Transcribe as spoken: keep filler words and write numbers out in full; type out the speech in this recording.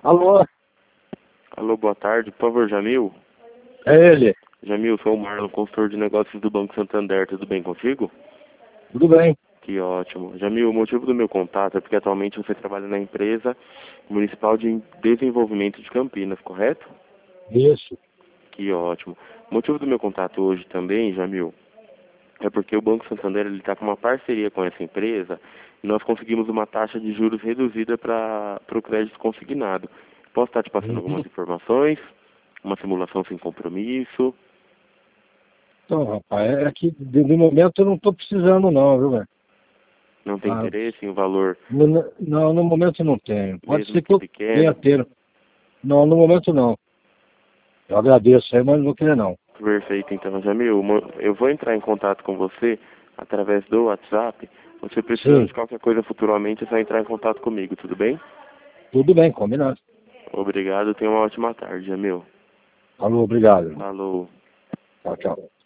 Alô, Alô, boa tarde. Por favor, Jamil? é ele. Jamil, sou o Marlon, consultor de negócios do Banco Santander. Tudo bem contigo? Tudo bem? Que ótimo. Jamil, o motivo do meu contato é porque atualmente você trabalha na empresa municipal de desenvolvimento de Campinas, correto? Isso. Que ótimo. O motivo do meu contato hoje também, Jamil, é porque o Banco Santander está com uma parceria com essa empresa e nós conseguimos uma taxa de juros reduzida para o crédito consignado. Posso estar te passando Uhum. algumas informações? Uma simulação sem compromisso? Então, rapaz, é que de, de momento eu não estou precisando não, viu, velho? Não tem Ah, interesse em um valor no, no- não, no momento eu não tenho. Pode mesmo ser que que eu venha pequeno? ter. Não, no momento não. Eu agradeço aí, mas não vou querer não. Perfeito, então, Jamil. mo- Eu vou entrar em contato com você através do WhatsApp. Você precisando Sim, de qualquer coisa futuramente, é só entrar em contato comigo, tudo bem? tudo bem, combinado. Obrigado, tenha uma ótima tarde, Jamil. Falou, obrigado. Falou. Tchau, tchau.